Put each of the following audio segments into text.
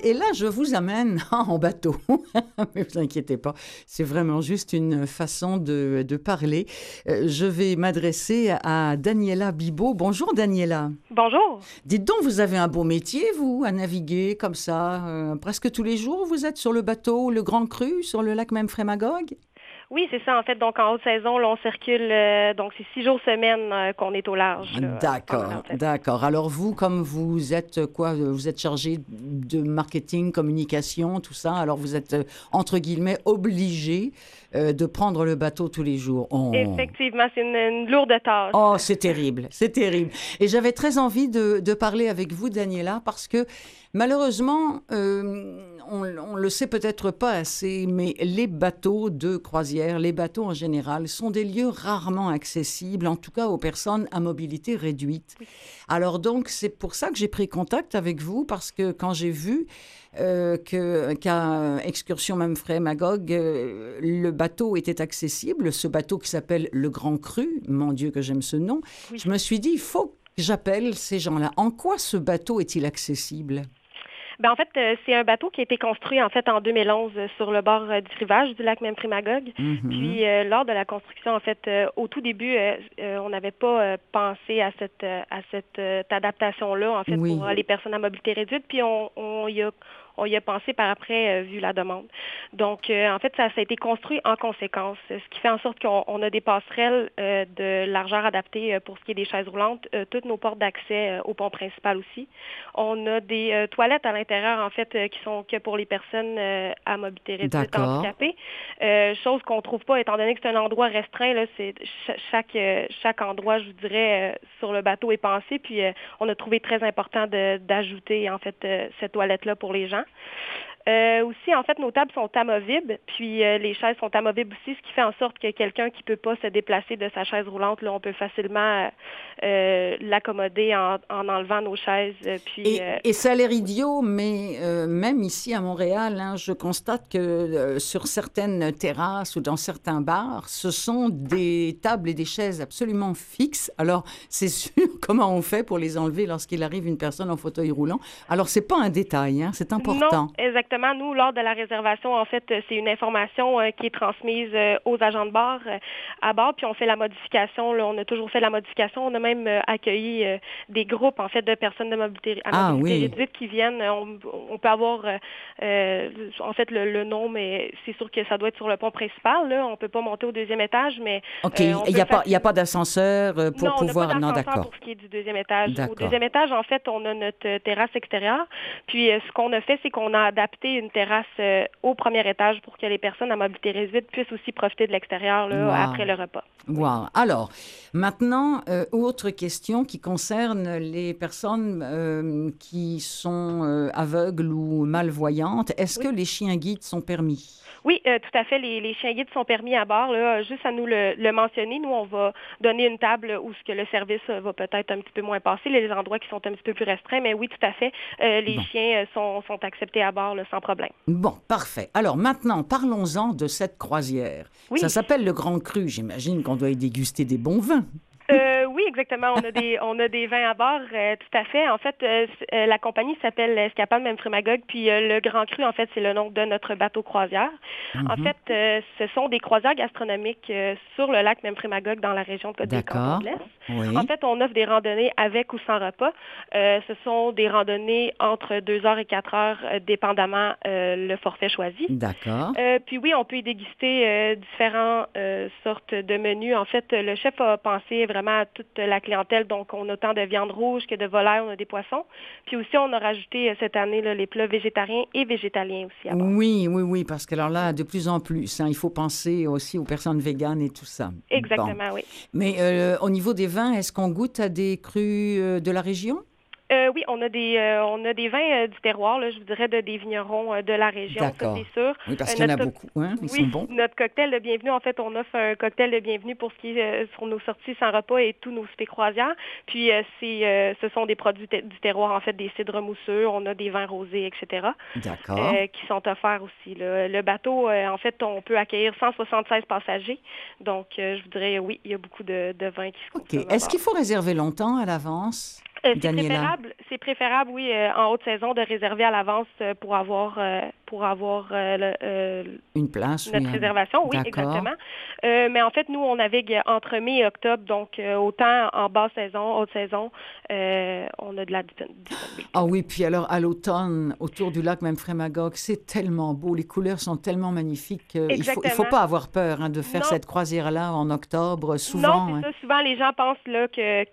Et là, je vous amène en bateau. Mais vous inquiétez pas, c'est vraiment juste une façon de parler. Je vais m'adresser à Daniela Bibeau. Bonjour Daniela. Bonjour. Dites donc, vous avez un beau métier, vous, à naviguer comme ça. Presque tous les jours, vous êtes sur le bateau Le Grand Cru, sur le lac Memphremagog? Oui, c'est ça. En fait, donc en haute saison, là, on circule. Donc, c'est 6 jours semaine qu'on est au large là, pendant la D'accord, haute saison. d'accord. Alors vous, comme vous êtes quoi, vous êtes chargé de marketing, communication, tout ça. Alors vous êtes entre guillemets obligé de prendre le bateau tous les jours. Oh, Effectivement, c'est une lourde tâche. oh, c'est terrible, c'est terrible. Et j'avais très envie de parler avec vous, Daniela, parce que malheureusement, on le sait peut-être pas assez, mais les bateaux de croisière, les bateaux en général, sont des lieux rarement accessibles, en tout cas aux personnes à mobilité réduite. Alors donc, c'est pour ça que j'ai pris contact avec vous, parce que quand j'ai vu qu'à Excursion Memphremagog, le bateau était accessible, ce bateau qui s'appelle le Grand Cru, mon Dieu que j'aime ce nom, Oui. je me suis dit, il faut que j'appelle ces gens-là. En quoi ce bateau est-il accessible? Ben, en fait, c'est un bateau qui a été construit en fait en 2011 sur le bord du rivage du lac Memphremagog. Mhm. Puis lors de la construction, en fait, au tout début, on n'avait pas pensé à cette adaptation-là, en fait, pour Oui, les personnes à mobilité réduite. Puis on y a pensé par après, vu la demande. Donc, en fait, ça a été construit en conséquence, ce qui fait en sorte qu'on a des passerelles de largeur adaptée pour ce qui est des chaises roulantes, toutes nos portes d'accès au pont principal aussi. On a des toilettes à l'intérieur, en fait, qui sont que pour les personnes à mobilité réduite d'accord. handicapées. Chose qu'on trouve pas, étant donné que c'est un endroit restreint, là, c'est chaque endroit, je vous dirais, sur le bateau est pensé. Puis on a trouvé très important d'ajouter, en fait, cette toilette-là pour les gens. Aussi, en fait, nos tables sont amovibles, puis les chaises sont amovibles aussi, ce qui fait en sorte que quelqu'un qui peut pas se déplacer de sa chaise roulante, là, on peut facilement l'accommoder en enlevant nos chaises. Puis Et ça a l'air idiot, mais même ici à Montréal, hein, je constate que sur certaines terrasses ou dans certains bars, ce sont des tables et des chaises absolument fixes. Alors, c'est sûr, comment on fait pour les enlever lorsqu'il arrive une personne en fauteuil roulant? Alors, c'est pas un détail, hein, c'est non, important. exactement. Nous, lors de la réservation, en fait, c'est une information qui est transmise aux agents de bord à bord, puis on fait la modification. Là, on a toujours fait la modification. On a même accueilli des groupes, en fait, de personnes de mobilité à Ah mobilité oui, réduite qui viennent. On peut avoir, en fait, le nom, mais c'est sûr que ça doit être sur le pont principal. Là, on peut pas monter au deuxième étage, mais OK. Il on n'y peut a pas, il y a facilement. pas d'ascenseur Non, pour on n'a pas pouvoir... Non, d'ascenseur d'accord, pour ce qui est du deuxième étage. Au d'accord. deuxième étage, en fait, on a notre terrasse extérieure. Puis, ce qu'on a fait, c'est qu'on a adapté une terrasse au premier étage pour que les personnes à mobilité réduite puissent aussi profiter de l'extérieur là, après Wow. le repas. Oui. Wow. Alors, maintenant, autre question qui concerne les personnes qui sont aveugles ou malvoyantes. Est-ce que Oui. les chiens guides sont permis? Oui, tout à fait. Les chiens guides sont permis à bord. Là, juste à nous le mentionner. Nous, on va donner une table où ce que le service va peut-être un petit peu moins passer, les endroits qui sont un petit peu plus restreints. Mais oui, tout à fait. Les Bon. chiens sont acceptés à bord là, sans problème. Bon, parfait. Alors maintenant, parlons-en de cette croisière. Ça Oui. s'appelle le Grand Cru. J'imagine qu'on doit y déguster des bons vins. Oui, exactement. On a des vins à bord, tout à fait. En fait, la compagnie s'appelle Escapade Memphremagog, puis le Grand Cru, en fait, c'est le nom de notre bateau croisière. En Mhm. fait, ce sont des croisières gastronomiques sur le lac Memphremagog dans la région des Cantons D'accord. de l'Est. En Oui. fait, on offre des randonnées avec ou sans repas. Ce sont des randonnées entre 2 heures et 4 heures, dépendamment le forfait choisi. D'accord. Puis oui, on peut y déguster différentes sortes de menus. En fait, le chef a pensé vraiment à toute la clientèle. Donc, on a autant de viande rouge que de volaille, on a des poissons. Puis aussi, on a rajouté cette année là, les plats végétariens et végétaliens aussi à bord. Oui, oui, oui, parce que alors là, de plus en plus, hein, il faut penser aussi aux personnes véganes et tout ça. Bon. Exactement, oui. Mais au niveau des vins, est-ce qu'on goûte à des crus de la région? Oui, on a des vins du terroir, là, je vous dirais, des vignerons de la région, ça D'accord. c'est sûr. Oui, parce qu'il y en Notre a beaucoup, hein? Ils sont Oui, bons. notre cocktail de bienvenue, en fait, on offre un cocktail de bienvenue pour ce qui est sur nos sorties sans repas et tous nos soupers croisières. Puis ce sont des produits du terroir, en fait, des cidres mousseux, on a des vins rosés, etc. D'accord. Qui sont offerts aussi. Là. Le bateau, en fait, on peut accueillir 176 passagers. Donc, je vous dirais, oui, il y a beaucoup de vins qui se OK. consomme à Est-ce qu'il bord. faut réserver longtemps à l'avance? Daniela? C'est préférable, oui, en haute saison, de réserver à l'avance pour avoir Une place, oui. notre réservation. Oui, D'accord. exactement. Mais en fait, nous, on navigue entre mai et octobre, donc autant en basse saison, haute saison, on a de la disponibilité. Ah oui, puis alors à l'automne, autour du lac Memphremagog, c'est tellement beau, les couleurs sont tellement magnifiques. Il faut Exactement. pas avoir peur de faire Non, cette croisière-là en octobre, non, souvent. c'est Hein. ça. Souvent, les gens pensent là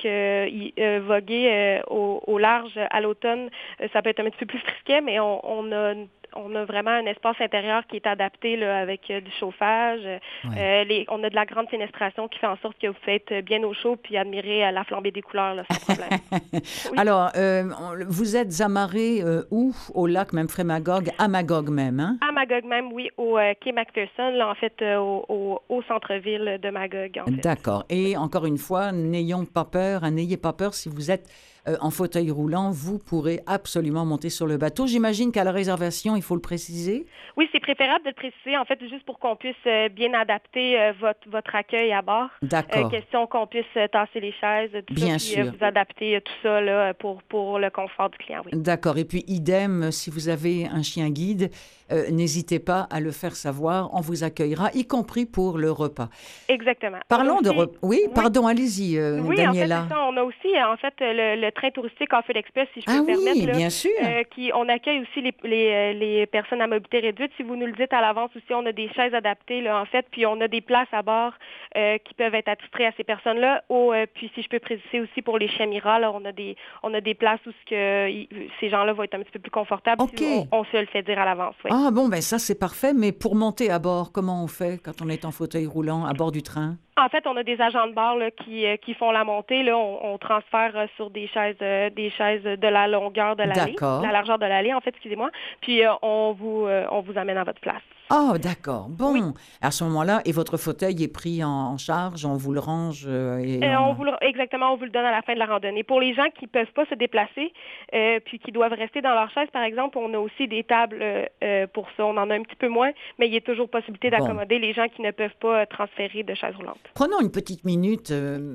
voguer au large à l'automne, ça peut être un petit peu plus frisquet, mais on a vraiment un espace intérieur qui est adapté là, avec du chauffage. Ouais. On a de la grande fenestration qui fait en sorte que vous pouvez être bien au chaud puis admirer la flambée des couleurs là, sans problème. Oui. Alors, vous êtes amarré où? Au lac Memphremagog, à Magog même, hein? À Magog même, oui, au quai McPherson, là, en fait, au centre-ville de Magog, en fait. D'accord. Et encore une fois, n'ayez pas peur si vous êtes en fauteuil roulant, vous pourrez absolument monter sur le bateau. J'imagine qu'à la réservation, il faut le préciser. Oui, c'est préférable de le préciser, en fait, juste pour qu'on puisse bien adapter votre accueil à bord. D'accord. Question qu'on puisse tasser les chaises, tout ça, Bien puis sûr. vous adapter tout ça là, pour le confort du client, oui. D'accord. Et puis, idem, si vous avez un chien guide, n'hésitez pas à le faire savoir. On vous accueillera, y compris pour le repas. Exactement. Parlons de aussi, repas. Oui, oui, pardon, allez-y, oui, en fait, Daniela. c'est ça. On a aussi, en fait, le train touristique Off Express, si je peux Ah me permettre, oui, là, bien sûr. on accueille aussi les personnes à mobilité réduite. Si vous nous le dites à l'avance aussi, on a des chaises adaptées, là, en fait, puis on a des places à bord qui peuvent être attitrées à ces personnes-là. Puis, si je peux préciser aussi pour les chiens Mira, là, on a des places où ces gens-là vont être un petit peu plus confortables OK. si on se le fait dire à l'avance. Oui. Ah bon, ben ça, c'est parfait. Mais pour monter à bord, comment on fait quand on est en fauteuil roulant à bord du train? En fait, on a des agents de bar là, qui font la montée. Là, on transfère sur des chaises de la longueur de l'allée, D'accord. la largeur de l'allée, en fait, excusez-moi. Puis on vous amène à votre place. Ah, d'accord. Oui. Bon. À ce moment-là, et votre fauteuil est pris en charge, on vous le range Exactement, on vous le donne à la fin de la randonnée. Pour les gens qui peuvent pas se déplacer, puis qui doivent rester dans leur chaise, par exemple, on a aussi des tables pour ça. On en a un petit peu moins, mais il y a toujours possibilité Bon. d'accommoder les gens qui ne peuvent pas transférer de chaise roulante. Prenons une petite minute.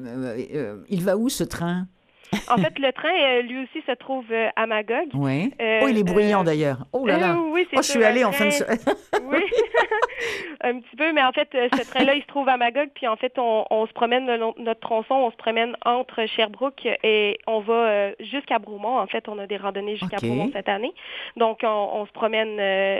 Il va où ce train? En fait, le train, lui aussi, se trouve à Magog. Oui. Oh, il est bruyant d'ailleurs. Oh là là. Oui, c'est Oh, je suis allée en fin de semaine. Oui, un petit peu, mais en fait, ce train-là, il se trouve à Magog, puis en fait, on se promène, notre tronçon, on se promène entre Sherbrooke et on va jusqu'à Bromont. En fait, on a des randonnées jusqu'à Bromont cette année. Donc, on se promène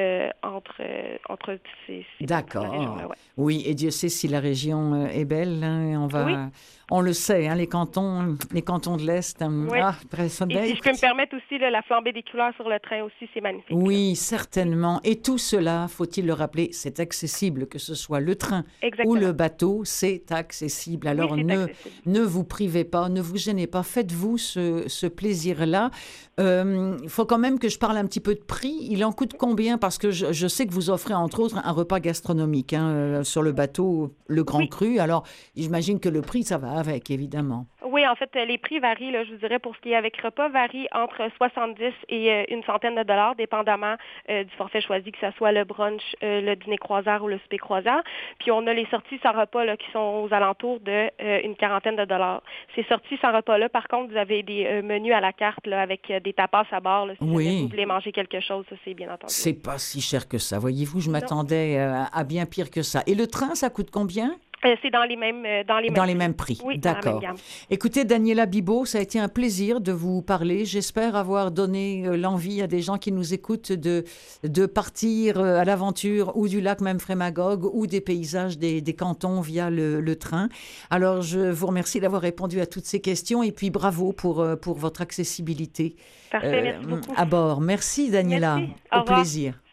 entre ces D'accord. régions-là, ouais. Oui, et Dieu sait si la région est belle. Hein, Oui. on le sait, hein, les cantons de l'Est. Oui. Et si je peux me permettre aussi, là, la flambée des couleurs sur le train aussi, c'est magnifique. Oui, là. certainement. Et tout cela, faut-il le rappeler, c'est accessible, que ce soit le train Exactement. ou le bateau, c'est accessible. Alors Oui, c'est accessible. ne vous privez pas, ne vous gênez pas, faites-vous ce plaisir-là. Il faut quand même que je parle un petit peu de prix. Il en coûte combien? Parce que je sais que vous offrez entre autres un repas gastronomique sur le bateau, le Grand Cru. Alors, j'imagine que le prix, ça va avec, évidemment. Oui, en fait, les prix varient, là, je vous dirais, pour ce qui est avec repas, varient entre 70 et une centaine de dollars, dépendamment du forfait choisi, que ce soit le brunch, le dîner croisière ou le souper croisière. Puis on a les sorties sans repas là, qui sont aux alentours de une quarantaine de dollars. Ces sorties sans repas-là, par contre, vous avez des menus à la carte là, avec des tapas à bord. Là, si jamais vous voulez manger quelque chose, ça, c'est bien entendu. C'est pas si cher que ça. Voyez-vous, je m'attendais à bien pire que ça. Et le train, ça coûte combien? C'est dans les mêmes prix. Oui, d'accord. dans la même gamme. Écoutez, Daniela Bibeau, ça a été un plaisir de vous parler. J'espère avoir donné l'envie à des gens qui nous écoutent de partir à l'aventure ou du lac Memphremagog ou des paysages des cantons via le train. Alors, je vous remercie d'avoir répondu à toutes ces questions et puis bravo pour votre accessibilité Parfait, merci beaucoup. à bord. Merci, Daniela. Merci. Au plaisir.